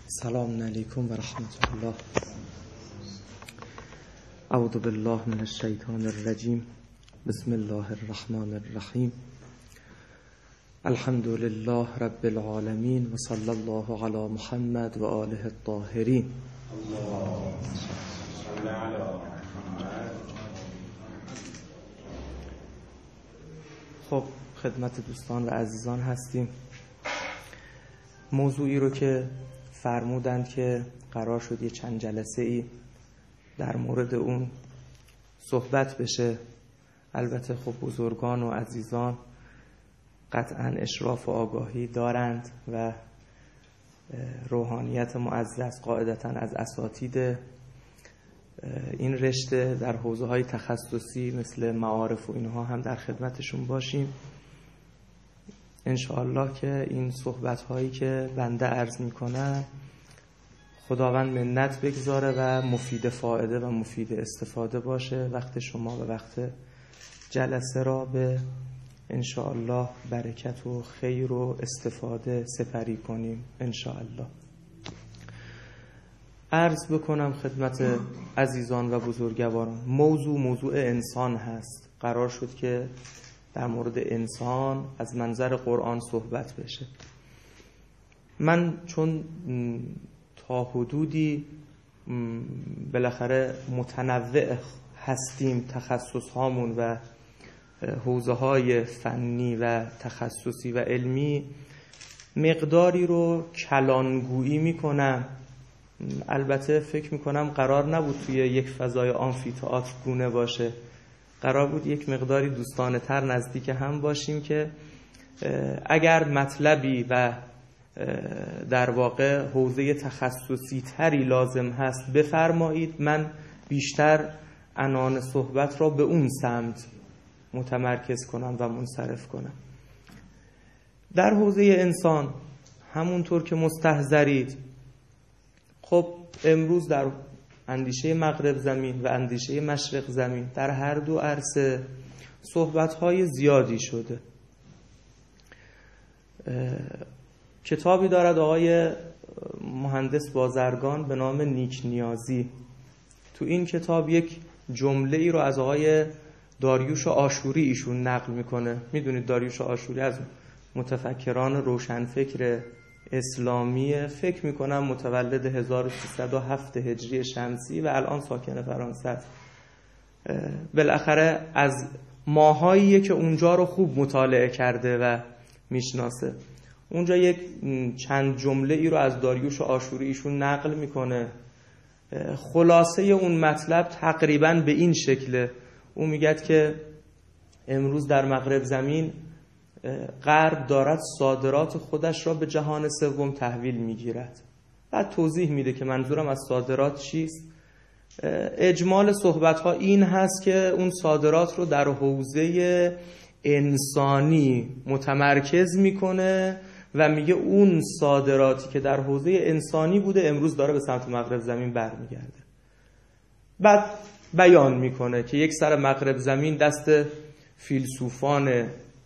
سلام علیکم و رحمت الله. اعوذ بالله من الشیطان الرجیم. بسم الله الرحمن الرحیم. الحمد لله رب العالمین و صلی الله علی محمد و آله الطاهرین. خب خدمت دوستان و عزیزان هستیم. موضوعی رو که فرمودند که قرار شد یه چند جلسه ای در مورد اون صحبت بشه. البته خب بزرگان و عزیزان قطعا اشراف و آگاهی دارند و روحانیت معزز قاعدتا از اساتید این رشته در حوزه‌های تخصصی مثل معارف و اینها هم در خدمتشون باشیم. انشاءالله که این صحبت‌هایی که بنده عرض می‌کنم خداوند منت بگذاره و مفید فائده و مفید استفاده باشه. وقت شما و وقت جلسه را به انشاءالله برکت و خیر و استفاده سپری کنیم انشاءالله. عرض بکنم خدمت عزیزان و بزرگواران، موضوع انسان هست. قرار شد که در مورد انسان از منظر قرآن صحبت بشه. من چون تا حدودی بالاخره متنوع هستیم تخصص هامون و حوزه های فنی و تخصصی و علمی، مقداری رو کلانگویی میکنم. البته فکر میکنم قرار نبود توی یک فضای آمفی‌تئاتر گونه باشه، قرار بود یک مقداری دوستانه تر نزدیک هم باشیم که اگر مطلبی و در واقع حوزه تخصصی تری لازم هست بفرمایید، من بیشتر عنان صحبت را به اون سمت متمرکز کنم و منصرف کنم. در حوزه انسان همونطور که مستحضرید، خب امروز در اندیشه مغرب زمین و اندیشه مشرق زمین در هر دو عرصه صحبت‌های زیادی شده. کتابی دارد آقای مهندس بازرگان به نام نیک نیازی. تو این کتاب یک جمله ای رو از آقای داریوش آشوری ایشون نقل میکنه. میدونید داریوش آشوری از متفکران روشنفکر اسلامی، فکر میکنم متولد 1307 هجری شمسی و الان ساکن فرانسه است. بالاخره از ماهاییه که اونجا رو خوب مطالعه کرده و میشناسه. اونجا یک چند جمله ای رو از داریوش آشوری ایشون نقل میکنه. خلاصه اون مطلب تقریبا به این شکله. اون میگه که امروز در مغرب زمین غرب دارد صادرات خودش را به جهان سوم تحویل میگیرد. بعد توضیح میده که منظورم از صادرات چیست. اجمال صحبت ها این هست که اون صادرات رو در حوزه انسانی متمرکز میکنه و میگه اون صادراتی که در حوزه انسانی بوده امروز داره به سمت مغرب زمین برمیگرده. بعد بیان میکنه که یک سر مغرب زمین دست فیلسوفان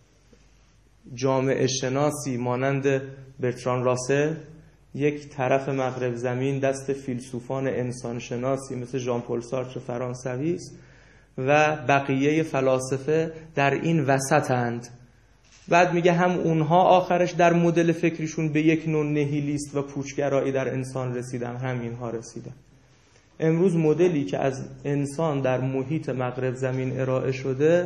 جامعه شناسی مانند برتران راسل، یک طرف مغرب زمین دست فیلسوفان انسان شناسی مثل ژان پل سارتر فرانسوی است و بقیه فلاسفه در این وسطند. بعد میگه هم اونها آخرش در مدل فکریشون به یک نوع نهیلیست و پوچگرایی در انسان رسیدن، هم اینها رسیدن. امروز مدلی که از انسان در محیط مغرب زمین ارائه شده،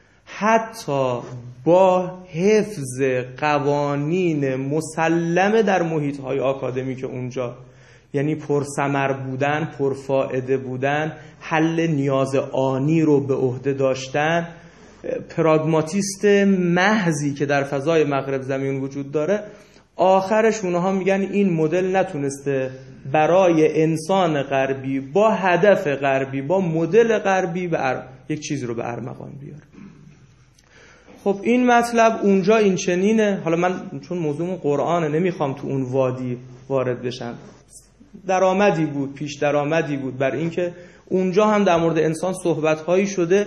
حتی با حفظ قوانین مسلمه در محیط‌های آکادمیک اونجا، یعنی پرثمر بودن، پرفائده بودن، حل نیاز آنی رو به عهده داشتن، پراگماتیست محضی که در فضای مغرب زمین وجود داره، آخرش اونها میگن این مدل نتونسته برای انسان غربی با هدف غربی با مدل غربی یک چیز رو به ارمغان بیاره. خب این مطلب اونجا این چنینه. حالا من چون موضوع قرآنه نمیخوام تو اون وادی وارد بشم. درآمدی بود، پیش درآمدی بود بر اینکه اونجا هم در مورد انسان صحبت‌هایی شده،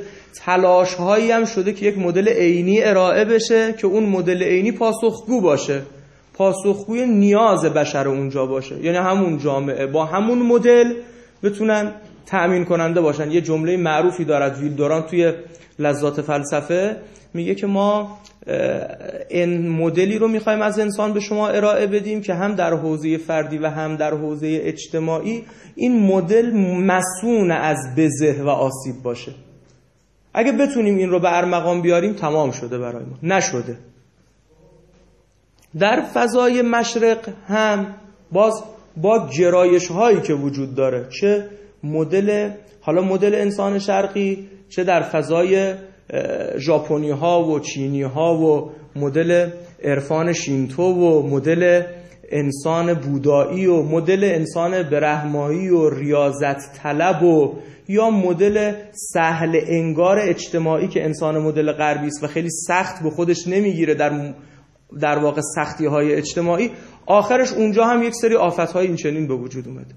تلاش‌هایی هم شده که یک مدل عینی ارائه بشه که اون مدل عینی پاسخگو باشه. پاسخگوی نیاز بشر اونجا باشه، یعنی همون جامعه با همون مدل بتونن تأمین کننده باشن. یه جمله معروفی دارد ویلدوران توی لذات فلسفه، میگه که ما این مدلی رو میخوایم از انسان به شما ارائه بدیم که هم در حوزه فردی و هم در حوزه اجتماعی این مدل مصون از بزه و آسیب باشه. اگه بتونیم این رو به ارمغان بیاریم تمام شده برای ما. نشده. در فضای مشرق هم باز با گرایش هایی که وجود داره، چه مدل انسان شرقی، چه در فضای ژاپنی ها و چینی ها و مدل عرفان شینتو و مدل انسان بودایی و مدل انسان برهمایی و ریاضت طلب و یا مدل سهل انگار اجتماعی که انسان مدل غربی است و خیلی سخت به خودش نمیگیره در واقع سختی های اجتماعی، آخرش اونجا هم یک سری آفت های این چنین به وجود اومده.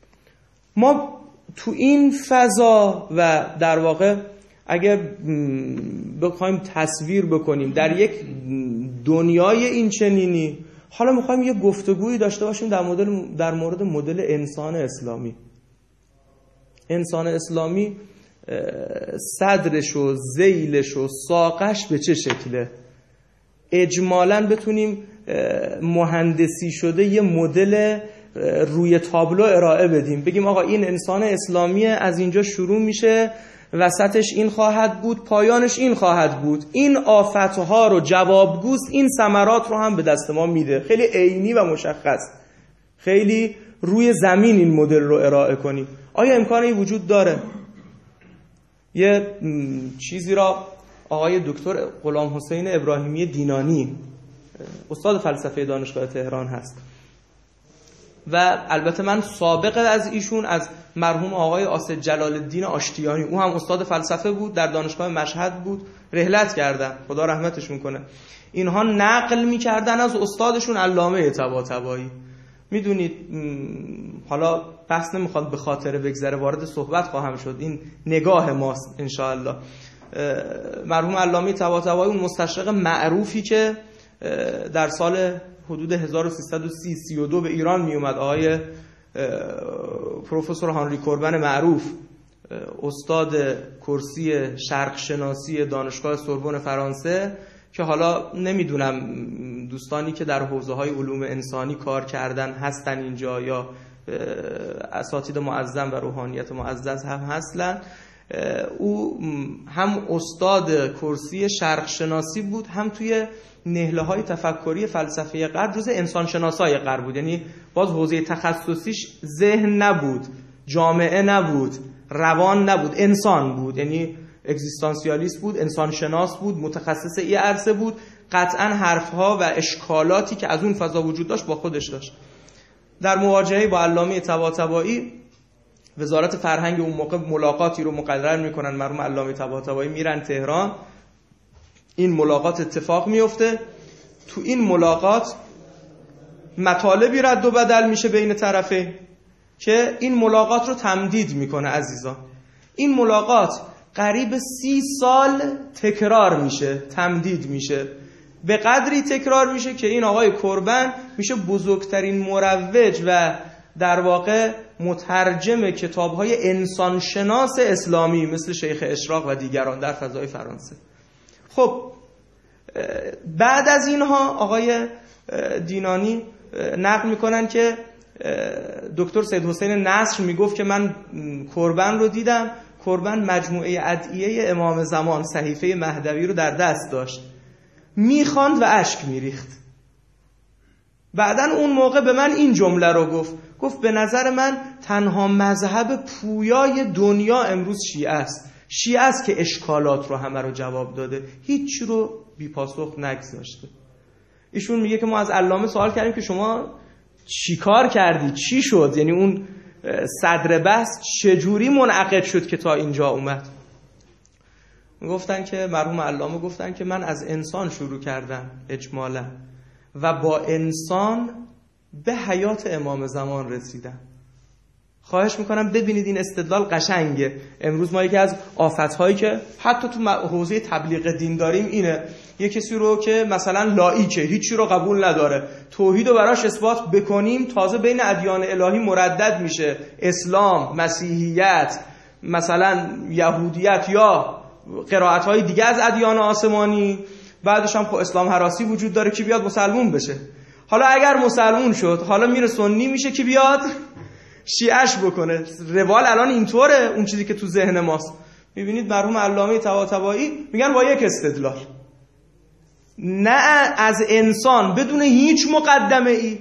ما تو این فضا و در واقع اگر بخوایم تصویر بکنیم در یک دنیای این چنینی، حالا میخوایم یه گفتگویی داشته باشیم در مورد مدل انسان اسلامی. انسان اسلامی صدرش و ذیلش و ساقش به چه شکله؟ اجمالاً بتونیم مهندسی شده یه مدل روی تابلو ارائه بدیم، بگیم آقا این انسان اسلامی از اینجا شروع میشه، وسطش این خواهد بود، پایانش این خواهد بود، این آفتها رو جوابگوست، این ثمرات رو هم به دست ما میده. خیلی عینی و مشخص، خیلی روی زمین این مدل رو ارائه کنیم. آیا امکانی وجود داره؟ یه چیزی را آقای دکتر غلام حسین ابراهیمی دینانی، استاد فلسفه دانشگاه تهران هست و البته من سابقه از ایشون از مرحوم آقای آصد جلال الدین آشتیانی، او هم استاد فلسفه بود، در دانشگاه مشهد بود، رحلت کردن، خدا رحمتشون کنه. اینها نقل می‌کردن از استادشون علامه طباطبایی. میدونید حالا بحث نمیخواد به خاطر بگذره، وارد صحبت خواهم شد، این نگاه ماست انشاءالله. مرحوم علامه طباطبایی اون مستشرق معروفی که در سال حدود 1332 به ایران می اومد، آقای پروفسور هانری کوربن معروف، استاد کرسی شرق شناسی دانشگاه سوربن فرانسه، که حالا نمیدونم دوستانی که در حوزه‌های علوم انسانی کار کردن هستن اینجا یا اساتید معظم و روحانیت معزز هم هستن. او هم استاد کرسی شرق شناسی بود، هم توی نهله‌های تفکری فلسفه غرب جزء انسانشناسای غرب بود. یعنی باز حوزه تخصصیش ذهن نبود، جامعه نبود، روان نبود، انسان بود. یعنی اگزیستانسیالیست بود، انسان شناس بود، متخصص این عرصه بود. قطعاً حرفها و اشکالاتی که از اون فضا وجود داشت با خودش داشت. در مواجهه با علامه طباطبایی، وزارت فرهنگ اون موقع ملاقاتی رو مقرر میکنن، مرحوم علامه طباطبایی میرن تهران، این ملاقات اتفاق میفته. تو این ملاقات مطالبی رد و بدل میشه بین طرفین که این ملاقات رو تمدید میکنه. عزیزان، این ملاقات قریب 30 سال تکرار میشه، تمدید میشه، به قدری تکرار میشه که این آقای کوربن میشه بزرگترین مروج و در واقع مترجم کتاب‌های انسانشناس اسلامی مثل شیخ اشراق و دیگران در فضای فرانسه. خب بعد از اینها آقای دینانی نقل میکنن که دکتر سید حسین نصر میگفت که من کوربن رو دیدم. کوربن مجموعه ادعیه امام زمان، صحیفه مهدوی رو در دست داشت، میخواند و اشک میریخت. بعدن اون موقع به من این جمله رو گفت به نظر من تنها مذهب پویای دنیا امروز شیعه است. شیعه است که اشکالات رو همه رو جواب داده، هیچ رو بی پاسخ نگذاشته. ایشون میگه که ما از علامه سوال کردیم که شما چی کار کردی، چی شد، یعنی اون صدر بحث چجوری منعقد شد که تا اینجا اومد. گفتن که مرحوم علامه گفتن که من از انسان شروع کردم اجمالا و با انسان به حیات امام زمان رسیدم. خواهش میکنم ببینید این استدلال قشنگه. امروز ما یکی از آفت‌هایی که حتی تو حوزه تبلیغ دین داریم اینه، یه کسی رو که مثلا لاییکه، هیچی رو قبول نداره، توحید رو براش اثبات بکنیم تازه بین ادیان الهی مردد میشه، اسلام، مسیحیت، مثلا یهودیت یا قرائت‌های دیگه از ادیان آسمانی، بعدش هم خب اسلام هراسی وجود داره که بیاد مسلمون بشه. حالا اگر مسلمون شد حالا میره سنی میشه که بیاد شیعش بکنه. روال الان اینطوره، اون چیزی که تو ذهن ماست. میبینید مرحوم علامه طباطبایی میگن با یک استدلال، نه از انسان بدون هیچ مقدمه ای،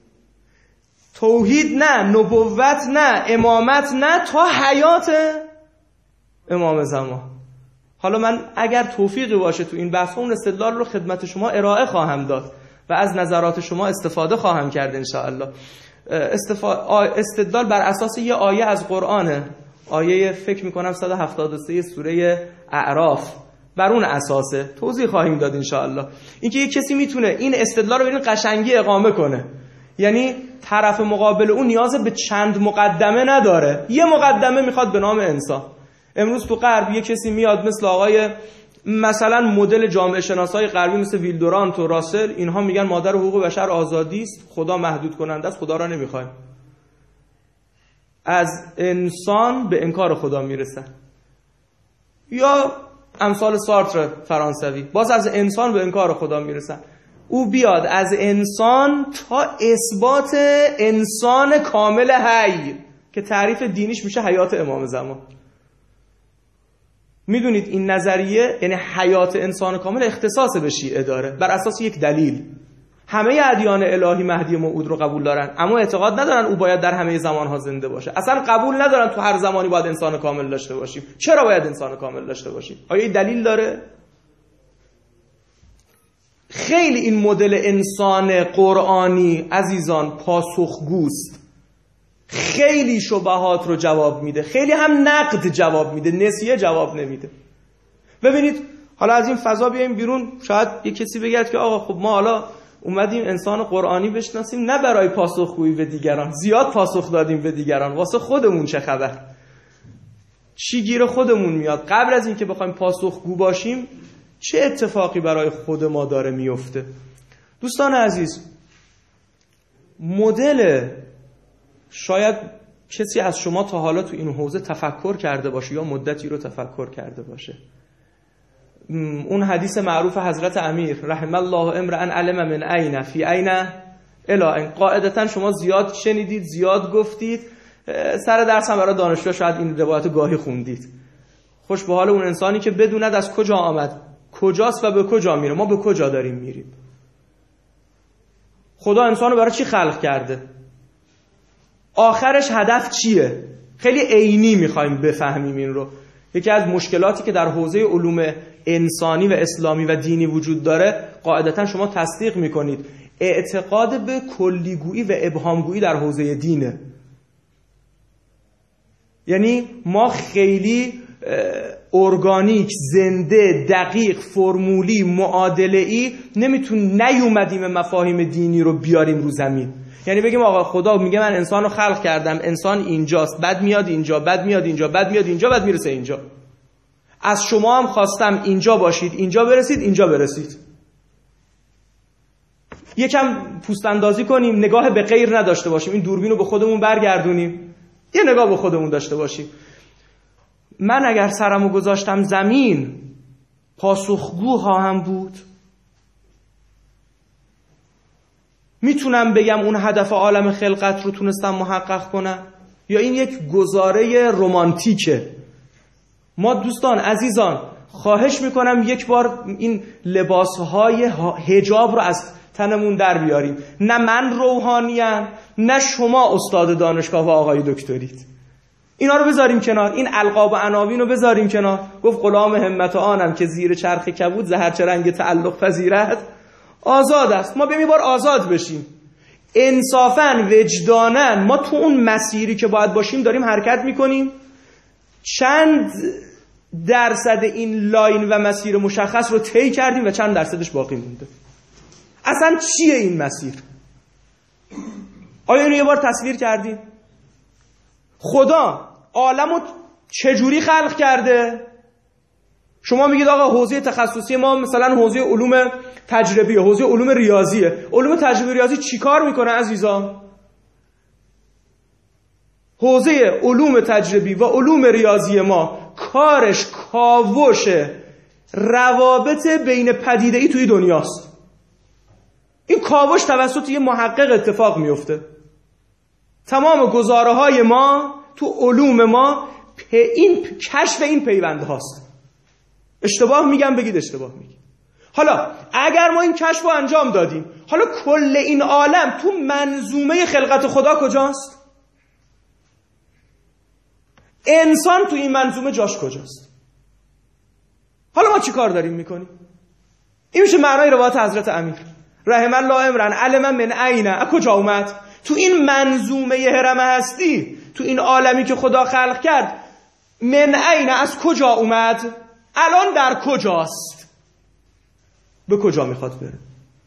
توحید نه، نبوت نه، امامت نه، تا حیات امام زمان. حالا من اگر توفیقی باشه تو این بحث اون استدلال رو خدمت شما ارائه خواهم داد و از نظرات شما استفاده خواهم کرد انشاءالله. استدلال بر اساس یه آیه از قرآنه، آیه فکر میکنم 173 سوره اعراف، بر اون اساسه توضیح خواهیم داد انشاءالله. اینکه یه کسی میتونه این استدلال رو به این قشنگی اقامه کنه، یعنی طرف مقابل اون نیاز به چند مقدمه نداره، یه مقدمه میخواد به نام انسان. امروز تو غرب یه کسی میاد مثل آقای مثلا مدل جامعه شناسای غربی مثل ویلدورانت و راسل، اینها میگن مادر حقوق بشر آزادی است، خدا محدود کننده است، خدا را نمیخوایم. از انسان به انکار خدا میرسن. یا امثال سارتر فرانسوی باز از انسان به انکار خدا میرسن. او بیاد از انسان تا اثبات انسان کامل حی که تعریف دینیش میشه حیات امام زمان. میدونید این نظریه یعنی حیات انسان کامل اختصاص به شیعه داره بر اساس یک دلیل. همه ادیان الهی مهدی موعود رو قبول دارن اما اعتقاد ندارن او باید در همه زمانها زنده باشه. اصلا قبول ندارن تو هر زمانی باید انسان کامل داشته باشیم. چرا باید انسان کامل داشته باشیم؟ آیا این دلیل داره؟ خیلی این مدل انسان قرآنی عزیزان پاسخگوست، خیلی شبهات رو جواب میده، خیلی هم نقد جواب میده، نسیه جواب نمیده. ببینید حالا از این فضا بیایم بیرون، شاید یه کسی بگه که آقا خب ما حالا اومدیم انسان قرآنی بشناسیم نه برای پاسخگویی به دیگران، زیاد پاسخ دادیم به دیگران، واسه خودمون چه خبر؟ چی گیر خودمون میاد؟ قبل از این که بخوایم پاسخگو باشیم چه اتفاقی برای خود ما داره میفته؟ دوستان عزیز، مدل شاید کسی از شما تا حالا تو این حوزه تفکر کرده باشه یا مدتی رو تفکر کرده باشه. اون حدیث معروف حضرت امیر رحم الله امرأ علم من عین فی عین الی عین، قاعدتا شما زیاد شنیدید، زیاد گفتید، سر درس هم برای دانشجو شاید این روایت گاهی خوندید. خوش به حال اون انسانی که بدوند از کجا آمد، کجاست و به کجا میره. ما به کجا داریم میریم؟ خدا انسانو برای چی خلق کرده؟ آخرش هدف چیه؟ خیلی عینی میخوایم بفهمیم این رو. یکی از مشکلاتی که در حوزه علوم انسانی و اسلامی و دینی وجود داره، قاعدتا شما تصدیق میکنید، اعتقاد به کلیگویی و ابهامگویی در حوزه دینه. یعنی ما خیلی ارگانیک، زنده، دقیق، فرمولی، معادله‌ای نیومدیم مفاهیم دینی رو بیاریم رو زمین. یعنی بگیم آقا خدا میگه من انسان رو خلق کردم، انسان اینجاست، بعد میاد اینجا، بعد میاد اینجا، بعد میاد اینجا، بعد میرسه اینجا. از شما هم خواستم اینجا باشید، اینجا برسید، اینجا برسید. یکم پوست اندازی کنیم، نگاه به غیر نداشته باشیم، این دوربین رو به خودمون برگردونیم، یه نگاه به خودمون داشته باشیم. من اگر سرمو گذاشتم زمین پاسخگو خواهم بود؟ میتونم بگم اون هدف عالم خلقت رو تونستم محقق کنم؟ یا این یک گزاره رمانتیکه؟ ما دوستان عزیزان خواهش میکنم یک بار این لباسهای حجاب رو از تنمون در بیاریم. نه من روحانیم، نه شما استاد دانشگاه و آقای دکترید. اینا رو بذاریم کنار، این القاب و عناوین رو بذاریم کنار. گفت غلام همت آنم که زیر چرخ کبود زهر چه رنگ تعلق پذیرد آزاد است. ما بریم بار آزاد بشیم، انصافاً وجداناً ما تو اون مسیری که باید باشیم داریم حرکت میکنیم. چند درصد این لاین و مسیر مشخص رو طی کردیم و چند درصدش باقی مونده؟ اصلا چیه این مسیر؟ آیا اینو یه بار تصویر کردیم؟ خدا عالمو چجوری خلق کرده؟ شما میگید آقا حوزه تخصصی ما مثلا حوزه علوم تجربیه، حوزه علوم ریاضیه. علوم تجربی ریاضی چیکار میکنه عزیزان؟ حوزه علوم تجربی و علوم ریاضی ما کارش کاوش روابط بین پدیده‌ای توی دنیاست. این کاوش توسط یه محقق اتفاق میفته. تمام گزاره‌های ما تو علوم ما این کشف این پیونده هاست. اشتباه میگم بگید اشتباه میگم. حالا اگر ما این کشف رو انجام دادیم، حالا کل این عالم تو منظومه خلقت خدا کجاست؟ انسان تو این منظومه جاش کجاست؟ حالا ما چی کار داریم میکنیم؟ این میشه معنای روایت حضرت امیر رحم الله امرن علم من عین، از کجا اومد؟ تو این منظومه هرم هستی، تو این عالمی که خدا خلق کرد، من عین از کجا اومد؟ الان در کجاست؟ به کجا میخواد بره؟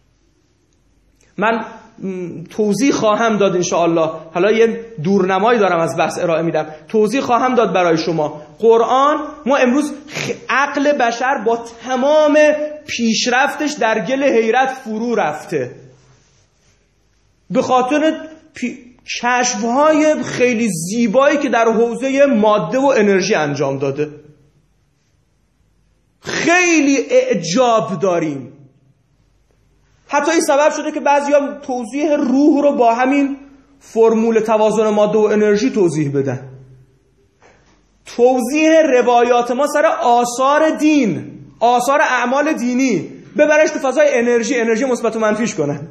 من توضیح خواهم داد انشاءالله. حالا یه دورنمایی دارم از بحث ارائه میدم، توضیح خواهم داد برای شما. قرآن، ما امروز عقل بشر با تمام پیشرفتش در گل حیرت فرو رفته به خاطر کشف‌های خیلی زیبایی که در حوزه ماده و انرژی انجام داده. خیلی اعجاب داریم. حتی این سبب شده که بعضیا توضیح روح رو با همین فرمول توازن ماده و انرژی توضیح بدن. توضیح روایات ما سر آثار دین، آثار اعمال دینی، ببرش تو فضای انرژی مثبت و منفیش کنن.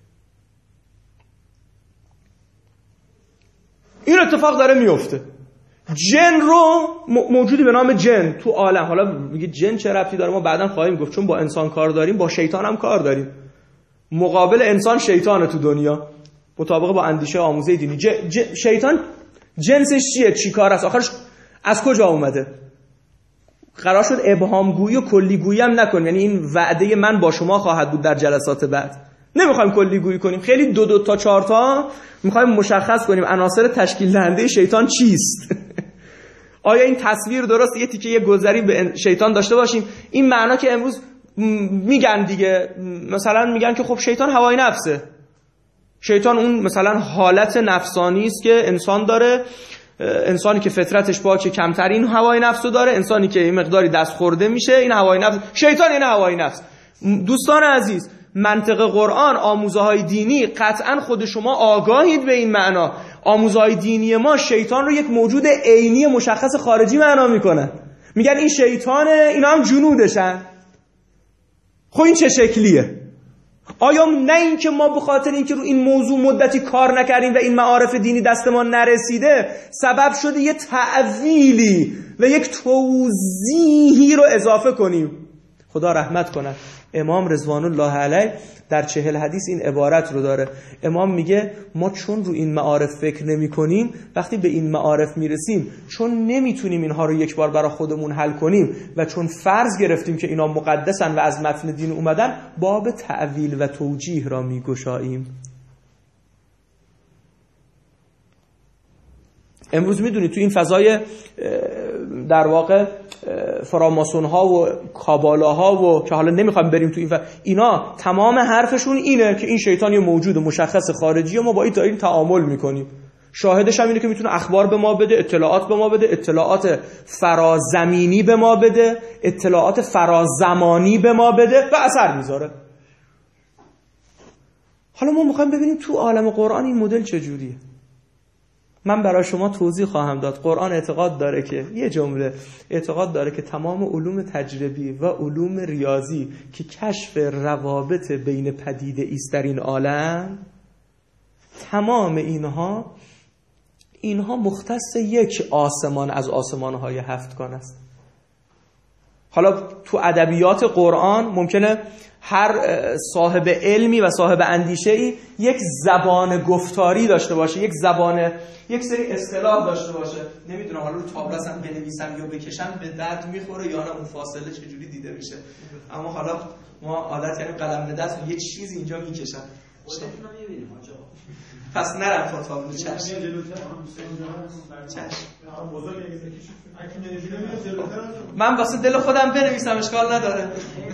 این اتفاق داره میفته. جن رو موجودی به نام جن تو عالم، حالا میگه جن چه ربطی داره، ما بعداً خواهیم گفت، چون با انسان کار داریم با شیطان هم کار داریم. مقابل انسان شیطانه تو دنیا مطابق با اندیشه آموزه دینی. شیطان جنسش چیه؟ چی کار است؟ آخرش از کجا اومده؟ قرار شد ابهام گویی و کلی گویی هم نکنیم، یعنی این وعده من با شما خواهد بود در جلسات بعد. نمیخوایم کلی گویی کنیم، خیلی دو تا چهار تا میخوایم مشخص کنیم عناصر تشکیل دهنده شیطان چیست. آیا این تصویر درست؟ یه تیکه یه گذری به شیطان داشته باشیم. این معنا که امروز میگن دیگه، مثلا میگن که خب شیطان هوای نفسه. شیطان اون مثلا حالت نفسانی است که انسان داره. انسانی که فطرتش پاکه کمترین هوای نفسو داره، انسانی که این مقداری دست خورده میشه این هوای نفس. شیطان این هوای نفس. دوستان عزیز، منطق قرآن، آموزه های دینی، قطعا خود شما آگاهید به این معنا. آموزه های دینی ما شیطان رو یک موجود عینی مشخص خارجی معنا میکنن. میگن این شیطانه، اینا هم جنودشن. خب این چه شکلیه؟ آیا نه این که ما به خاطر اینکه رو این موضوع مدتی کار نکردیم و این معارف دینی دست ما نرسیده سبب شده یه تعویلی و یک توضیحی رو اضافه کنیم؟ خدا رحمت کنه. امام رضوان الله علیه در 40 حدیث این عبارت رو داره. امام میگه ما چون رو این معارف فکر نمی کنیم، وقتی به این معارف میرسیم چون نمیتونیم اینها رو یک بار برای خودمون حل کنیم و چون فرض گرفتیم که اینا مقدسن و از متن دین اومدن، باب تعویل و توجیه را میگشاییم. امروز میدونید تو این فضای در واقع فراماسون ها و کابالا ها و که حالا نمیخوام بریم تو اینا تمام حرفشون اینه که این شیطان یه موجود مشخص خارجی و ما با این تعامل میکنیم. شاهدش هم اینه که میتونه اخبار به ما بده، اطلاعات به ما بده، اطلاعات فرازمینی به ما بده، اطلاعات فرازمانی به ما بده و اثر میذاره. حالا ما میخوایم ببینیم تو عالم قرآن این مدل چجوریه. من برای شما توضیح خواهم داد. قرآن اعتقاد داره که یه جمله اعتقاد داره که تمام علوم تجربی و علوم ریاضی که کشف روابط بین پدیده ایست در این عالم، تمام اینها مختص یک آسمان از آسمان‌های 7 کون است. حالا تو ادبیات قرآن ممکنه هر صاحب علمی و صاحب اندیشه‌ای یک زبان گفتاری داشته باشه، یک سری اصطلاح داشته باشه. نمیدونم حالا رو تابلاسم بنویسم یا بکشم به درد میخوره یا نه، اون فاصله چجوری دیده میشه. اما حالا ما عادت یعنی قلم به دست یه چیزی اینجا میکشم. پس نرم تا تابلو. چشم. من واسه دل خودم بنویسم، اشکال نداره.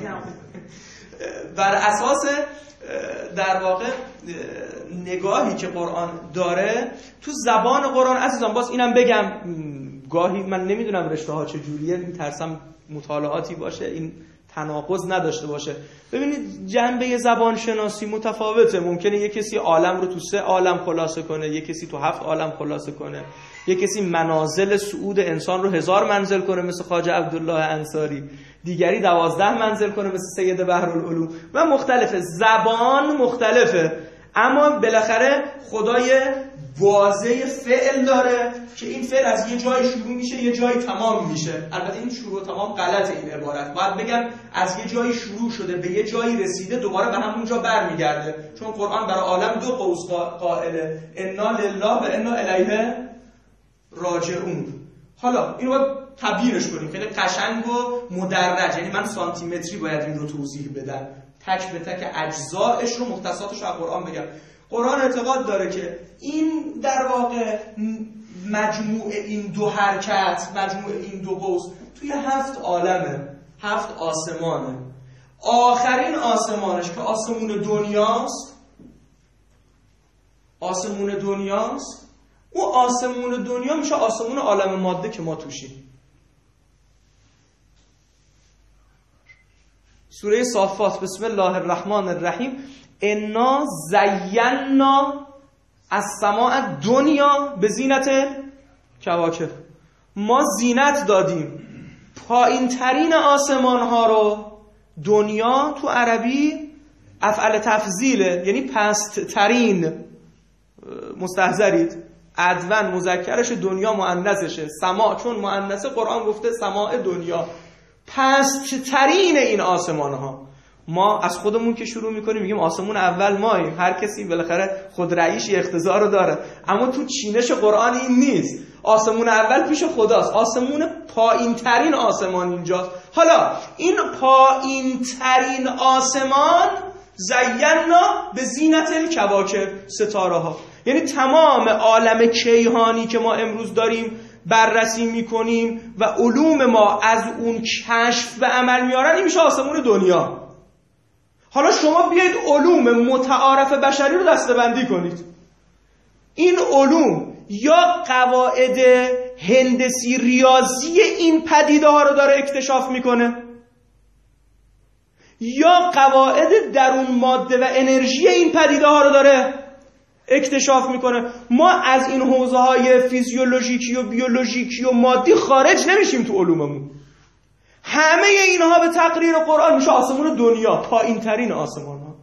بر اساس در واقع نگاهی که قرآن داره تو زبان قرآن، عزیزان باز اینم بگم، گاهی من نمیدونم رشته ها چجوریه، میترسم مطالعاتی باشه این تناقض نداشته باشه. ببینید جنبه زبان شناسی متفاوته. ممکنه یک کسی عالم رو تو 3 عالم خلاصه کنه، یک کسی تو 7 عالم خلاصه کنه، یک کسی منازل صعود انسان رو 1000 منزل کنه مثل خواجه عبدالله انصاری، دیگری 12 منزل کنه مثل سید بحرالعلوم و مختلفه. زبان مختلفه، اما بالاخره خدای بازه فعل داره که این فعل از یه جای شروع میشه یه جای تمام میشه. البته این شروع و تمام غلطه این عبارت، باید بگم از یه جایی شروع شده به یه جایی رسیده دوباره به همون جا برمیگرده، چون قرآن برای عالم 2 قوس قائله، انا لله و انا الیه راجعون. حالا اینو باید تعبیرش کنیم خیلی قشنگ و مدرج، یعنی من سانتیمتری باید این رو توضیح بدم، تک به تک اجزایش رو مختصاتش رو از قرآن بگم. قرآن اعتقاد داره که این در واقع مجموع این 2 حرکت، مجموع این 2 قوس توی 7 عالمه، 7 آسمانه. آخرین آسمانش که آسمون دنیاست، او آسمون دنیا میشه آسمون عالم ماده که ما توشیم. سوره صافات، بسم الله الرحمن الرحیم، انا زینا السماء الدنیا بزینت کواکب. ما زینت دادیم پایین ترین آسمان ها رو. دنیا تو عربی افعل تفضیله، یعنی پست ترین. مستحضرید، عدون مذکرش، دنیا مؤنثشه، سما چون مؤنثه قرآن گفته سماع دنیا، پست ترین این آسمان ها. ما از خودمون که شروع میکنیم میگیم آسمون اول ماییم، هر کسی بالاخره خود رئیس اقتضا رو داره، اما تو چینش قرآن این نیست. آسمون اول پیش خداست، آسمون پایین ترین آسمان اینجاست. حالا این پایین ترین آسمان زینا به زینت الکواکب، ستاره ها، یعنی تمام عالم کیهانی که ما امروز داریم بررسی میکنیم و علوم ما از اون کشف به عمل میارن، این میشه آسمون دنیا. حالا شما بیاید علوم متعارف بشری رو دسته‌بندی کنید. این علوم یا قواعد هندسی ریاضی این پدیده ها رو داره اکتشاف میکنه، یا قواعد درون ماده و انرژی این پدیده ها رو داره اکتشاف میکنه. ما از این حوزه های فیزیولوژیکی و بیولوژیکی و مادی خارج نمیشیم تو علوممون. همه اینها به تقریر قرآن میشه آسمون دنیا، پایین ترین آسمان ها.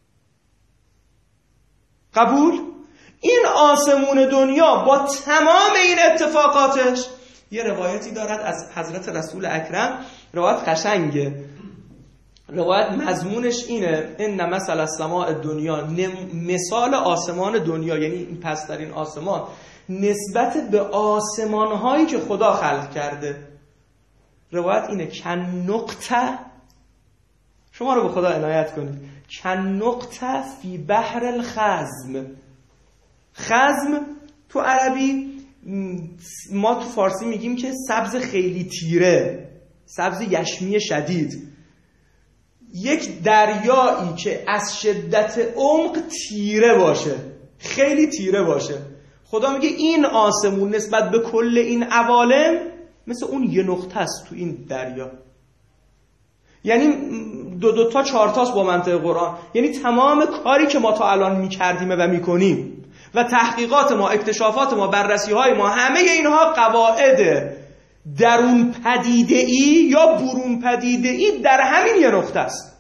قبول؟ این آسمون دنیا با تمام این اتفاقاتش یه روایتی دارد از حضرت رسول اکرم، روایت قشنگه. روایت مضمونش اینه: ان مثل السماء دنیا، مثال آسمان دنیا، یعنی این پسترین آسمان، نسبت به آسمان هایی که خدا خلق کرده. روایت اینه: کن نقطه، شما رو به خدا عنایت کنید، کن نقطه فی بحر الخزم. خزم تو عربی، ما تو فارسی میگیم که سبز خیلی تیره، سبز یشمی شدید. یک دریایی که از شدت عمق تیره باشه، خیلی تیره باشه. خدا میگه این آسمون نسبت به کل این عوالم مثل اون یه نقطه است تو این دریا. یعنی 2 تا 4 تاست با منطق قرآن. یعنی تمام کاری که ما تا الان میکردیم و میکنیم و تحقیقات ما، اکتشافات ما، بررسی های ما، همه اینها قواعد درون پدیده‌ای یا برون پدیده‌ای در همین یه نقطه است.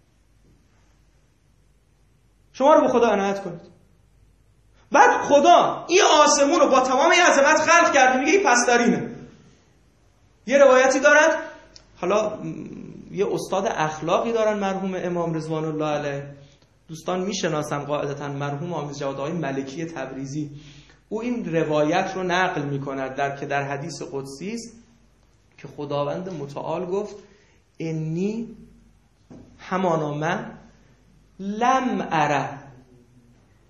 شما رو به خدا عنایت کنید. بعد خدا این آسمون رو با تمام این عظمت خلق کرده، میگه این پسترینه. یه روایتی دارد، حالا یه استاد اخلاقی دارن مرحوم امام رضوان الله علیه، دوستان میشناسن قاعدتا، مرحوم آمیز جواد آقای ملکی تبریزی. او این روایت رو نقل میکند که در حدیث قدسی است که خداوند متعال گفت: انی همانا من لم اره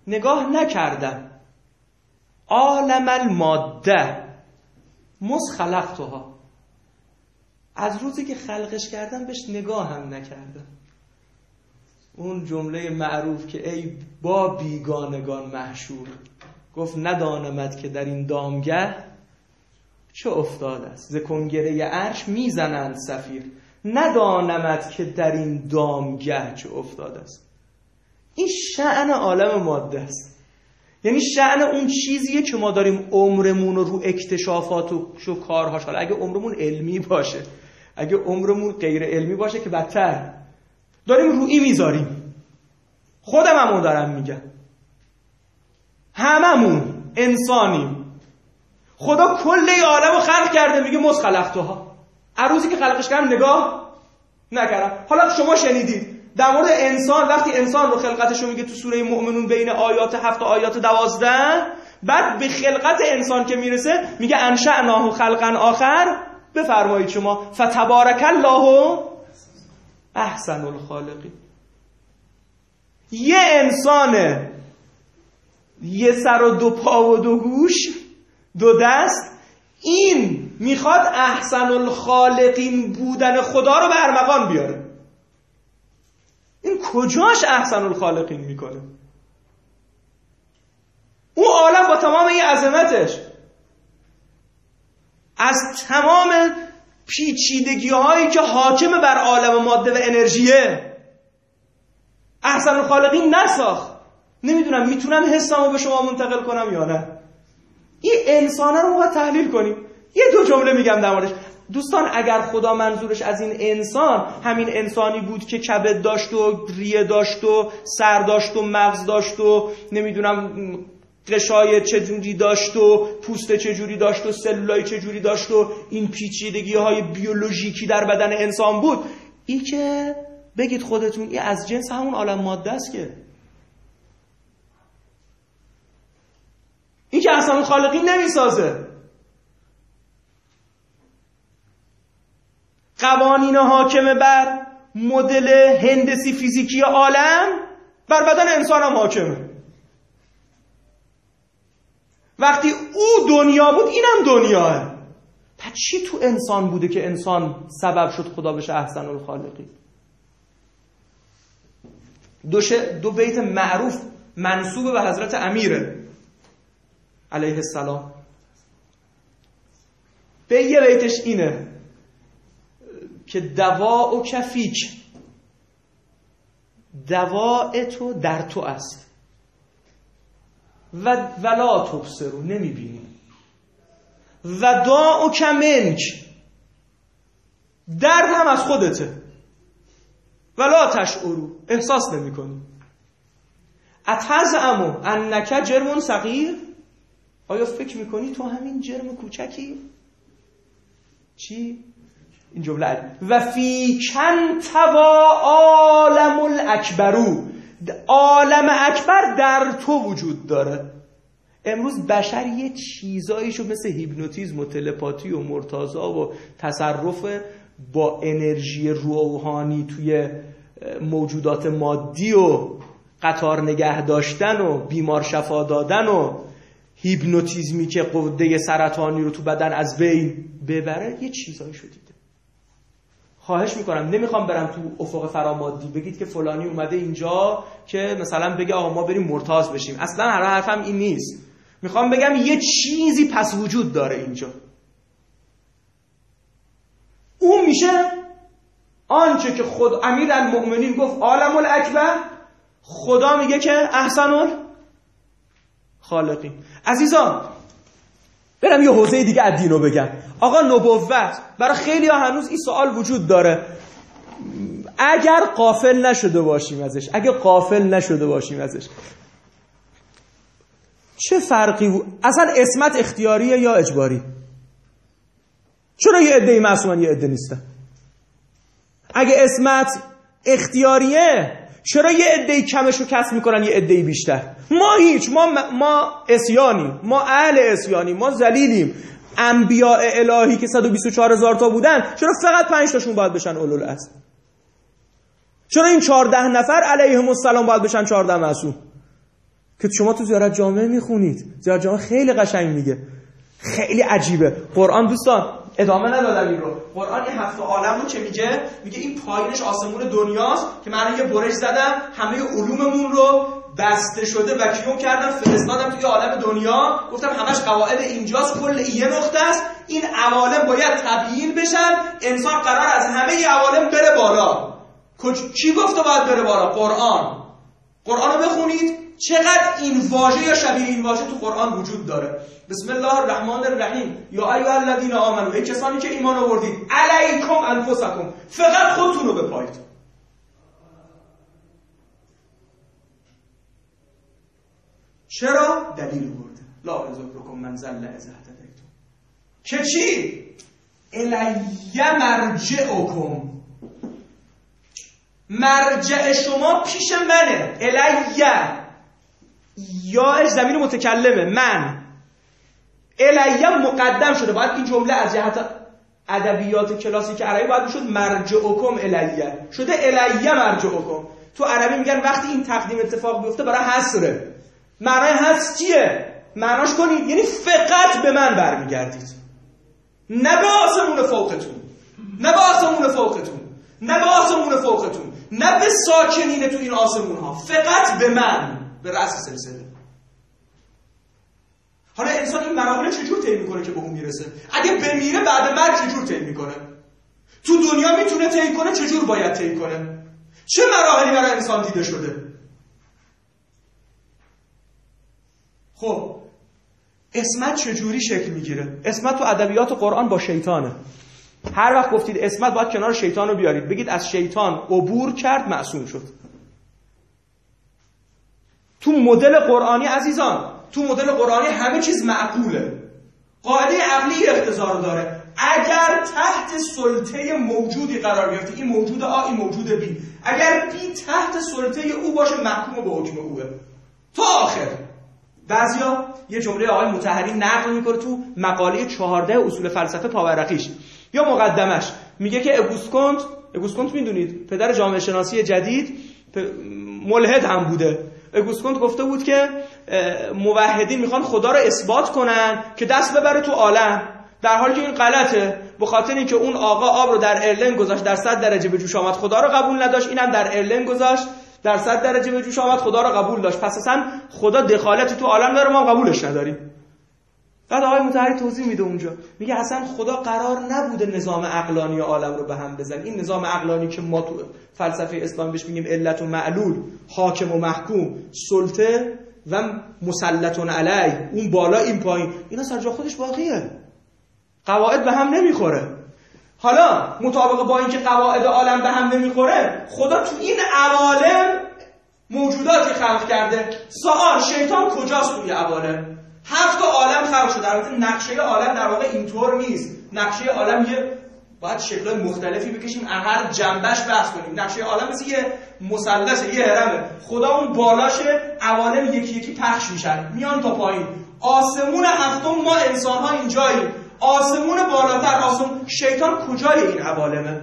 نگاه نکردم. عالم الماده مس خلقتها، از روزی که خلقش کردم بهش نگاه هم نکردم. اون جمله معروف که ای با بیگانگان محشور، گفت ندانمت که در این دامگه چه افتاده است. ز کنگره عرش میزنند صفیر، ندانمت که در این دامگه چه افتاده است. این شأن عالم ماده است، یعنی شأن اون چیزیه که ما داریم عمرمون رو اکتشافات و کارهاش. حالا اگه عمرمون علمی باشه، اگه عمرمون غیر علمی باشه که بدتر، داریم رویی میذاریم. خودم همون دارم میگم، هممون انسانیم. خدا کل عالم رو خلق کرده، میگه مس خلقتها، عروضی که خلقش کردم نگاه نکردم. حالا شما شنیدید در مورد انسان، وقتی انسان رو خلقتش رو میگه تو سوره مؤمنون بین آیات 7 تا آیات 12، بعد به خلقت انسان که میرسه میگه انشأناه خلقا آخر. بفرمایید شما فتبارک الله احسن الخالقین. یه انسانه، یه سر و دو پا و دو گوش، دو دست، این میخواد احسن الخالقین بودن خدا رو به ارمغان بیاره. این کجاش احسن الخالقین میکنه؟ اون عالم با تمام این عظمتش، از تمام پیچیدگی هایی که حاکم بر عالم ماده و انرژیه، احسن الخالقین نساخت. نمیدونم میتونم حسمو به شما منتقل کنم یا نه. این انسانه رو ما تحلیل کنیم. یه دو جمله میگم در موردش. دوستان اگر خدا منظورش از این انسان همین انسانی بود که کبد داشت و ریه داشت و سر داشت و مغز داشت و نمیدونم قشای چجوری داشت و پوست چجوری داشت و سلولای چجوری داشت و این پیچیدگی های بیولوژیکی در بدن انسان بود، این که بگید خودتون این از جنس همون عالم ماده است. که این که احسن الخالقین نمیسازه. قوانین حاکم بر مدل هندسی فیزیکی عالم بر بدن انسان هم حاکمه. وقتی او دنیا بود اینم دنیاه. پس چی تو انسان بوده که انسان سبب شد خدا بشه احسن الخالقین؟ دو بیت معروف منسوب به حضرت امیر علیه السلام. به یه بیتش اینه که دواء و کفیک، دواء تو در تو است و ولا تبصرو، نمیبینی، و داء و کمنک، درد هم از خودته، ولا تشعرو، احساس نمی کنی. اتزعمو انک جرم صغیر، آیا فکر میکنی تو همین جرم کوچکی؟ چی؟ این جمله و فی کن توا عالم الاکبرو، عالم اکبر در تو وجود داره. امروز بشر یه چیزایشو مثل هیپنوتیزم و تلپاتی و مرتازا و تصرف با انرژی روحانی توی موجودات مادی و قطار نگه داشتن و بیمار شفا دادن و هیپنوتیزمی که قده سرطانی رو تو بدن از بین ببره یه چیزایشو دیده. خواهش میکنم، نمیخوام برم تو افق فرامادی بگید که فلانی اومده اینجا که مثلا بگه آقا ما بریم مرتاض بشیم. اصلا هر حرفم این نیست. میخوام بگم یه چیزی پس وجود داره اینجا. اون میشه آنچه که خود امیرالمؤمنین گفت عالم الاکبر، خدا میگه که احسن الخالقین. عزیزان برم یه حوزه دیگه از دینو بگم. آقا نبوت برای خیلی ها هنوز این سوال وجود داره. اگر غافل نشده باشیم ازش، چه فرقی اصلا اسمت اختیاریه یا اجباری؟ چرا یه عده‌ای معصومن یه عده نیستن؟ اگه اسمت اختیاریه چرا یه عده‌ای کمشو کسب میکنن یه عده‌ای بیشتر؟ ما عصیانیم، ما اهل عصیانیم، ما ذلیلیم. انبیاء الهی که 124,000 تا بودن چرا فقط 5 تاشون باید بشن اولوالعزم؟ چرا این 14 نفر علیهم السلام باید بشن 14 معصوم که شما تو زیارت جامعه میخونید. زیارت جامعه خیلی قشنگ میگه، خیلی عجیبه. قرآن دوستان ادامه ندادم این رو. قرآن این 7 عالم رو که میگه این پایینش آسمون دنیاست که من یه برش زدم، همه علوممون رو بسته شده وکیوم کردم فرستادم توی عالم دنیا، گفتم همش قواعد اینجاست، کل یه نقطه است، این عوالم باید تبیین بشن، انسان قرار از همه ی عوالم بره بالا. کی گفته باید بره بالا؟ قرآن رو بخونید چقدر این واژه یا شبیه این واژه تو قرآن وجود داره. بسم الله الرحمن الرحیم، یا ایها الذین آمنوا، ای کسانی که ایمان آوردید، علیکم انفسکم، فقط خودتون رو بپایید. چرا؟ دلیل آورده. لا یضرکم من ضل اذا اهتدیتم. که چی؟ الی مرجعکم، مرجع شما پیش منه. الی یا زمین متکلمه، من. الی مقدم شده، باید این جمله از جهت ادبیات کلاسیک عربی باید میشد مرجعکم الی، شده الی مرجعکم. تو عربی میگن وقتی این تقدیم اتفاق بیفته برای حصره. معنای حصر چیه؟ معناش کنید یعنی فقط به من برمیگردید، نه به آسمون فوقتون، نه به آسمون فوقتون، نه به آسمون فوقتون، نه به ساکنین تو این آسمون ها، فقط به من، به رأس سلسله. حالا انسان این مراحل چجور طی میکنه که به اون میرسه؟ اگه بمیره بعد مرگ چجور طی میکنه؟ تو دنیا میتونه طی کنه، چجور باید طی کنه؟ چه مراحلی برای انسان دیده شده؟ خب اسمت چجوری شکل میگیره؟ اسمت تو ادبیات قرآن با شیطانه. هر وقت گفتید اسمت باید کنار شیطان رو بیارید، بگید از شیطان عبور کرد معصوم شد. تو مدل قرآنی عزیزان، تو مدل قرآنی همه چیز معقوله. قاعده عقلی اقتضا داره. اگر تحت سلطه موجودی قرار گرفته، این موجود آ، این موجود بی، اگر بی تحت سلطه او باشه، محکوم به حکم اوه تا آخر. بعضیا یه جمله آقای مطهری نقل میکنه تو مقاله 14 اصول فلسفه پاورقیش یا مقدمش، میگه که اگوسکنت میدونید پدر جامعه شناسی جدید، ملحد هم بوده. اگوسکنت گفته بود که موحدین میخوان خدا رو اثبات کنن که دست ببره تو عالم، در حالی که این غلطه، به خاطر اینکه اون آقا آب رو در ارلن گذاشت در 100 درجه به جوش آمد، خدا رو قبول نداشت، اینم در ارلن گذاشت در 100 درجه به جوش آمد، خدا رو قبول داشت، پس اصلا خدا دخالتی تو عالم داره، ما قبولش نداریم. بعد آقای مطهری توضیح میده اونجا، میگه اصلا خدا قرار نبوده نظام عقلانی عالم رو به هم بزنه. این نظام عقلانی که ما تو فلسفه اسلام بهش میگیم علت و معلول، حاکم و محکوم، سلطه و مسلطون علی، اون بالا این پایین، اینا سر جا خودش باقیه، قواعد به هم نمیخوره. حالا مطابق با اینکه قواعد عالم به هم نمیخوره، خدا تو این عوالم موجوداتی خلق کرده. سوال شیطان کجاست توی عوالم؟ 7 عالم خلق شده. البته نقشه عالم در واقع اینطور نیست. نقشه عالم یه باید شکل‌های مختلفی بکشیم، هر جنبش بحث کنیم. نقشه عالم مثل یه مثلث، یه هرمه. خدا اون بالاشه، عوالم یکی یکی پخش میشن میان تا پایین. آسمون 7 ما انسان‌ها اینجاییم. آسمون بالاتر، آسمون شیطان کجای این عوالمه؟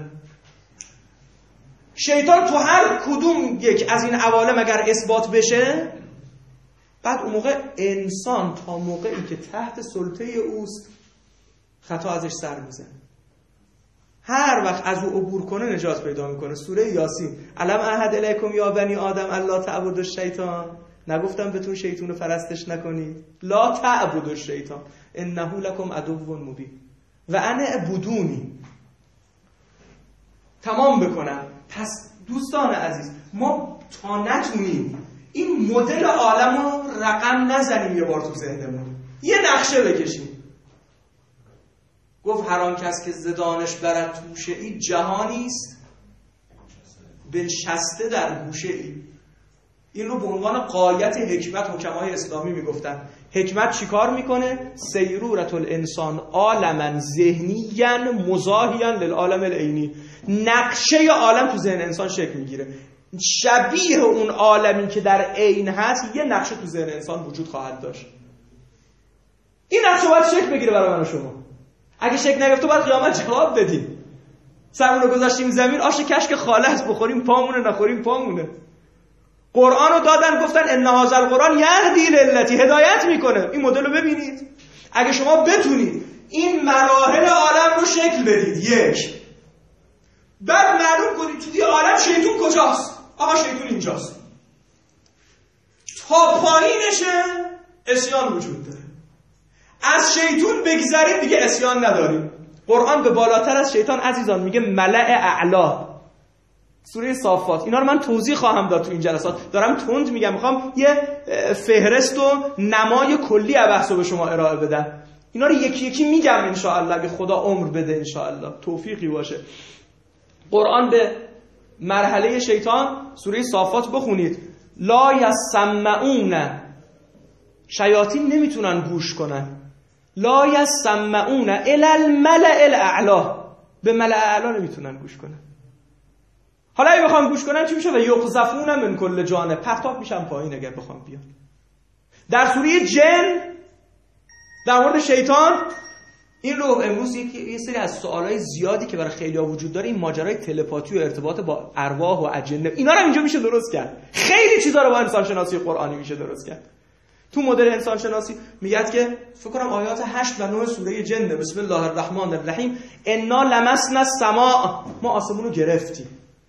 شیطان تو هر کدوم یک از این عوالم اگر اثبات بشه، بعد اون موقع انسان تا موقعی که تحت سلطه اوست خطا ازش سر میزنه. هر وقت از او عبور کنه نجات پیدا میکنه. سوره یاسین، الم اعهد الیکم یا بنی آدم الا تعبدوا الشیطان، نگفتم بهتون شیطان رو پرستش نکنید؟ لا تعبدوا الشیطان انه لکم عدو مبین و انا اعبدونی. تمام بکنم. پس دوستان عزیز، ما تا نتونیم این مدل عالم رو رقم نزنیم یه بار تو ذهنمون، یه نقشه بکشیم. گفت هر آن کس که ز دانش برد توشه ای، جهانی است بنشسته در گوشه ای. این رو به عنوان غایت حکمت حکمای اسلامی میگفتن. حکمت چیکار میکنه؟ سیرورت الانسان عالما ذهنیا مزاحیا للعالم العینی. نقشه عالم تو ذهن انسان شکل میگیره، شبیه اون عالمی که در عین هست یه نقشه تو ذهن انسان وجود خواهد داشت. این نقشه باید شکل بگیره برای من و شما. اگه شکل نگرفته باید قیامت جواب بدیم. سرمون رو گذاشتیم زمین، آش کشک خالص، بخوریم پامونه، نخوریم پامونه. قرآن رو دادن گفتن ان هذا القرآن یهدی للتی، هدایت میکنه. این مدل رو ببینید. اگه شما بتونید این مراحل عالم رو شکل بدید، یک، بعد معلوم کنید توی عالم شیطون کجاست. آقا شیطون اینجاست، تا پایینشه عصیان وجود داره. از شیطون بگذرید دیگه عصیان نداریم. قرآن به بالاتر از شیطان عزیزان میگه ملأ اعلا. سوره صافات. اینا رو من توضیح خواهم داد تو این جلسات. دارم تند میگم، میخوام یه فهرست و نمای کلی بحثو به شما ارائه بدم. اینا رو یکی یکی میگم ان شاء الله، اگه خدا عمر بده ان شاء الله، توفیقی باشه. قرآن به مرحله شیطان، سوره صافات بخونید. لا یسمعون، شیاطین نمیتونن گوش کنن. لا یسمعون الی الملأ الاعلی، به ملأ اعلی نمیتونن گوش کنن. حالا اگه بخوام گوش کنن چی میشه؟ و یقذفون من کل جانب، پرتاب میشن پایین اگر بخوام بیان. در سوره جن در مورد شیطان، این رو امروز یه سری از سوالای زیادی که برای خیلی‌ها وجود داره، این ماجرای تلپاتی و ارتباط با ارواح و اجنه، اینا رو اینجا میشه درست کرد. خیلی چیزا رو با انسان شناسی قرآنی میشه درست کرد. تو مدل انسان شناسی میگه که فکر کنم آیات 8 و 9 سوره جن، بسم الله الرحمن الرحیم، انا لمسنا السماء، ما آسمون رو گرفتیم،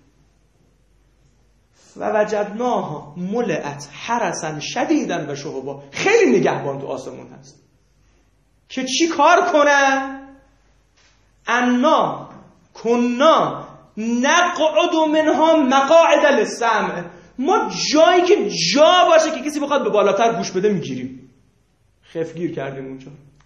و وجدناها ملئت حرسا شدیدا و شهبا، خیلی نگهبان تو آسمون هست که چی کار کنن؟ انا کنا نقعد منها مقاعد للسمع، ما جایی که جا باشه که کسی بخواد به بالاتر گوش بده میگیریم. خفگیر کردیم اونجا.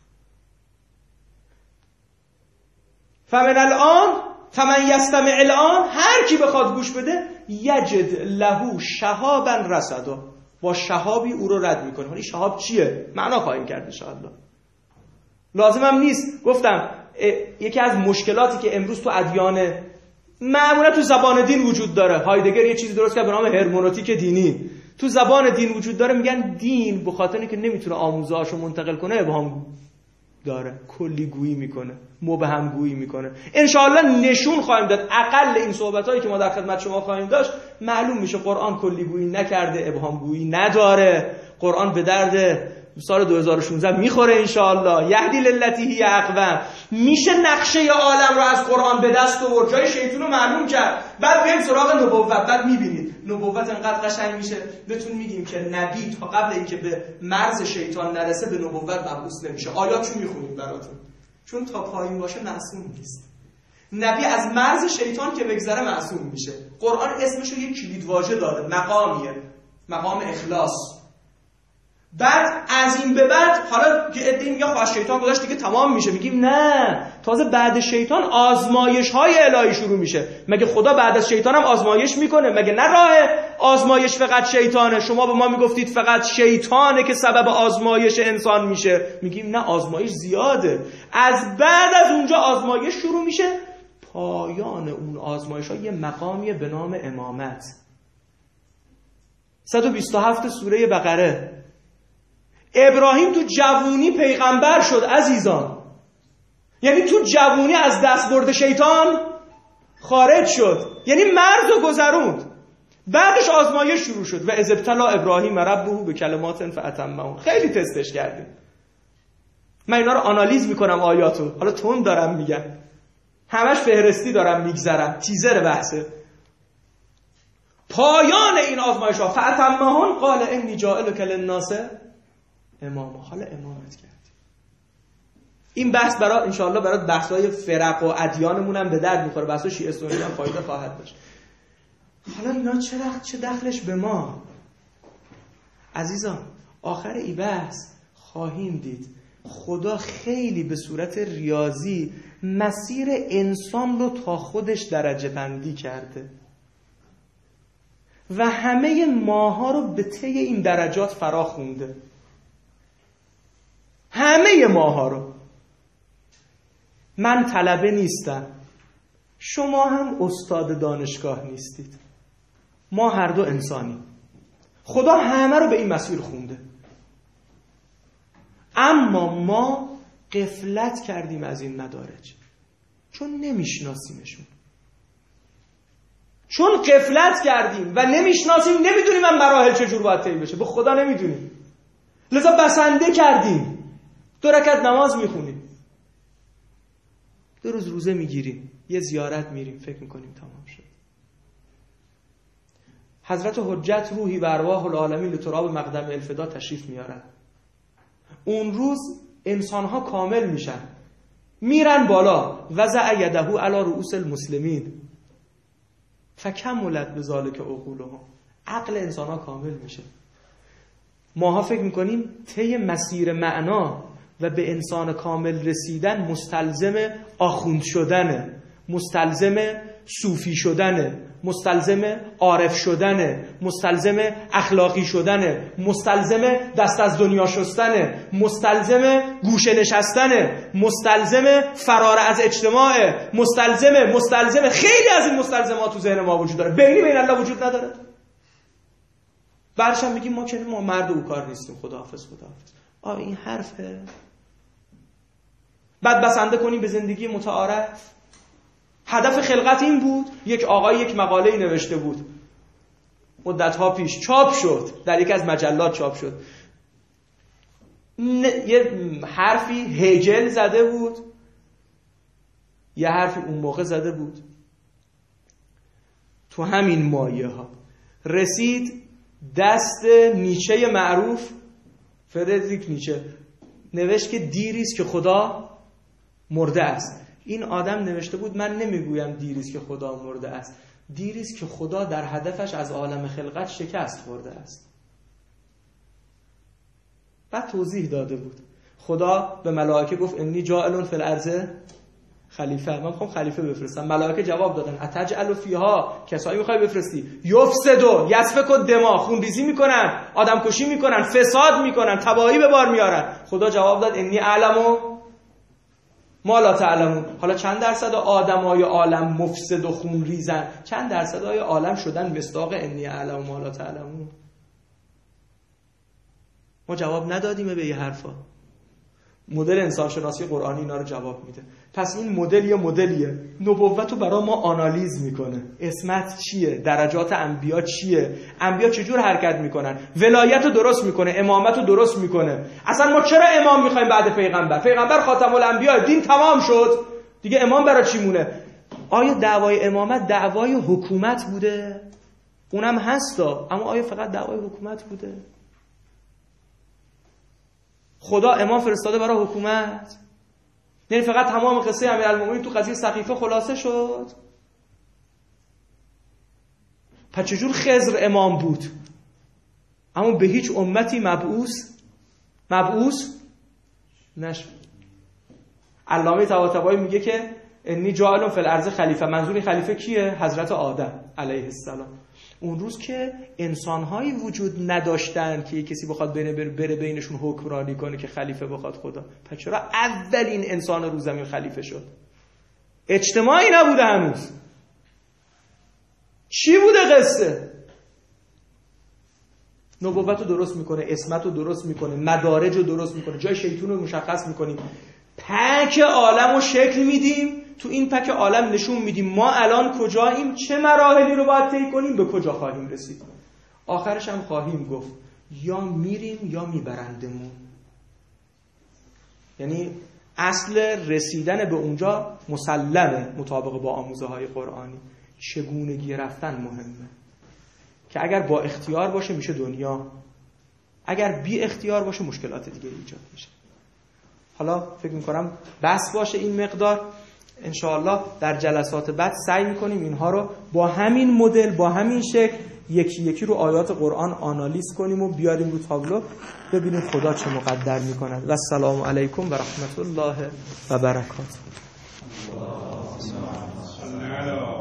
فمن یستمع الان، هر کی بخواد گوش بده، یجد له شهابا رصدا، با شهابی او رو رد میکنه. حالا شهاب چیه؟ معنا خواهیم کرد ان شاء الله. لازمم نیست. گفتم یکی از مشکلاتی که امروز تو ادیان معمولا تو زبان دین وجود داره، هایدگر یه چیزی درست کرد به نام هرمنوتیک دینی، تو زبان دین وجود داره. میگن دین به خاطر اینکه نمیتونه آموزه‌هاشو منتقل کنه ابهام داره، کلی گویی میکنه، مبهم گویی میکنه. انشاءالله نشون خواهیم داد. اقل این صحبتایی که ما در خدمت شما خواهیم داشت معلوم میشه قرآن کلی گویی نکرده، ابهام گویی نداره. قرآن به درد سال 2016 میخوره انشاءالله. یهدی للتی هی اقوم. میشه نقشه عالم رو از قرآن به دست آورد، جای شیطون رو معلوم کرد. بعد بریم سراغ نبوت. بعد میبینید نبوت انقدر قشنگ میشه بهتون میگیم که نبی تا قبل اینکه به مرز شیطان نرسه به نبوت مبعوث نمیشه. آیاتشو میخونیم براتون، چون تا پایین باشه معصوم نیست. نبی از مرز شیطان که بگذره معصوم میشه. قرآن اسمشو یک کلیدواژه داده، مقامیه، مقام اخلاص. بعد از این به بعد حالا که ادعی میگه خواهد شیطان گذاشت دیگه تمام میشه، میگیم نه، تازه بعد شیطان آزمایش های الهی شروع میشه. مگه خدا بعد از شیطان هم آزمایش میکنه؟ مگه نه راه آزمایش فقط شیطانه؟ شما به ما میگفتید فقط شیطانه که سبب آزمایش انسان میشه. میگیم نه، آزمایش زیاده. از بعد از اونجا آزمایش شروع میشه. پایان اون آزمایش ها یه مقامیه به نام امامت. 127 سوره بقره. ابراهیم تو جوونی پیغمبر شد عزیزان، یعنی تو جوونی از دست برد شیطان خارج شد، یعنی مرز و گذروند. بعدش آزمایش شروع شد. و اذ ابتلی ابراهیم ربه به کلمات فاتمهن. خیلی تستش کردیم. من اینا رو آنالیز میکنم آیاتو، حالا تند دارم میگم، همش فهرستی دارم میگذرم، تیزر بحثه. پایان این آزمایش ها فاتمهن قال انی جاعلک للناس امام. حالا امامت کردی. این بحث برای انشاءالله برای بحث‌های فرق و ادیانمون هم به درد میخوره، بحث‌های شیعه سنی هم فایده خواهد داشت. حالا اینا چه دخلش به ما؟ عزیزان آخر این بحث خواهیم دید خدا خیلی به صورت ریاضی مسیر انسان رو تا خودش درجه بندی کرده و همه ماها رو به طی این درجات فرا خونده. همه ماها رو. من طلبه نیستم، شما هم استاد دانشگاه نیستید، ما هر دو انسانی. خدا همه رو به این مسیر خونده، اما ما غفلت کردیم از این مدارج چون نمیشناسیمشون. چون غفلت کردیم و نمیشناسیم، نمیدونیم من مراحل چجور باید طی بشه، به خدا نمیدونیم، لذا بسنده کردیم. 2 رکعت نماز میخونیم، 2 روز روزه میگیریم، یه زیارت میریم، فکر میکنیم تمام شد. حضرت حجت روحی و ارواح العالمین لتراب مقدم الفدا تشریف میارن. اون روز انسانها کامل میشن، میرن بالا، وضع یده علی رؤوس المسلمین فکملت بذالک عقولهم، عقل انسانها کامل میشه. ماها فکر میکنیم طی مسیر معنا و به انسان کامل رسیدن مستلزم آخوند شدنه، مستلزم صوفی شدنه، مستلزم عارف شدنه، مستلزم اخلاقی شدنه، مستلزم دست از دنیا شستنه، مستلزم گوشه نشستنه، مستلزم فرار از اجتماع، مستلزم خیلی از این مستلزمات تو ذهن ما وجود داره. بین الله وجود نداره. برشم میگیم ما مرد او کار نیستیم، خداحافظ. این حرفه. بعد بسنده کنیم به زندگی متعارف. هدف خلقت این بود. یک آقای یک مقاله‌ای نوشته بود، مدت‌ها پیش چاپ شد، در یکی از مجلات چاپ شد. یه حرفی هگل زده بود، یه حرفی اون موقع زده بود، تو همین مایه ها رسید دست نیچه معروف، فردریک نیچه، نوشت که دیریست که خدا مرده است. این آدم نوشته بود من نمیگویم دیریست که خدا مرده است، دیریست که خدا در هدفش از عالم خلقت شکست خورده است. بعد توضیح داده بود. خدا به ملائکه گفت انی جاعل فی الارض خلیفه، من میخوام خلیفه بفرستم. ملائکه جواب دادن اتجعل فیها، کسایی میخوای بفرستی یفسدو یسفک الدماء، خونریزی میکنن، آدم کشی میکنن، فساد میکنن، تباهی به بار میارن. خدا جواب داد انی اعلم ما لا تعلمون. حالا چند درصد آدمای عالم مفسد و خونریزن؟ چند درصد های عالم شدن مصداق انی اعلم ما لا تعلمون؟ ما جواب ندادیم به یه حرفا. مدل انسانشناسی قرآنی اینا رو جواب میده. پس این مدل یه مدلیه، نبوت رو برای ما آنالیز میکنه. اسمت چیه؟ درجات انبیا چیه؟ انبیا چجور حرکت میکنن؟ ولایت رو درست میکنه، امامت رو درست میکنه. اصلا ما چرا امام میخوایم بعد پیغمبر؟ پیغمبر خاتم الانبیا، دین تمام شد دیگه، امام برای چی مونه؟ آیا دعوای امامت دعوای حکومت بوده؟ اونم هستا، اما آیا فقط دعوای حکومت بوده؟ خدا امام فرستاده برای حکومت؟ یعنی فقط تمام قصه امیرالمومنین تو قضیه سقیفه خلاصه شد؟ پس چجور خضر امام بود اما به هیچ امتی مبعوث نشد؟ علامه طباطبایی میگه که انی جاعل فی الارض خلیفه، منظور خلیفه کیه؟ حضرت آدم علیه السلام. اون روز که انسان‌هایی وجود نداشتن که کسی بخواد بره بینشون حکمرانی کنه که خلیفه بخواد خدا، پس چرا اولین انسان رو زمین خلیفه شد؟ اجتماعی نبوده هنوز. چی بوده قصه؟ نبوت رو درست میکنه، اسمت رو درست میکنه، مدارج رو درست میکنه، جای شیطون رو مشخص میکنیم، پک عالم رو شکل میدیم، تو این پک عالم نشون میدیم ما الان کجاییم، چه مراحلی رو باید طی کنیم، به کجا خواهیم رسید. آخرش هم خواهیم گفت یا میریم یا میبرندمون. یعنی اصل رسیدن به اونجا مسلمه مطابق با آموزه های قرآنی. چگونگی رفتن مهمه که اگر با اختیار باشه میشه دنیا، اگر بی اختیار باشه مشکلات دیگه ایجاد میشه. حالا فکر میکنم بس باشه این مقدار. انشاءالله در جلسات بعد سعی میکنیم اینها رو با همین مدل، با همین شکل یکی یکی رو آیات قرآن آنالیز کنیم و بیاریم رو تابلو، ببینیم خدا چه مقدر میکند. و السلام علیکم و رحمت الله و برکاته.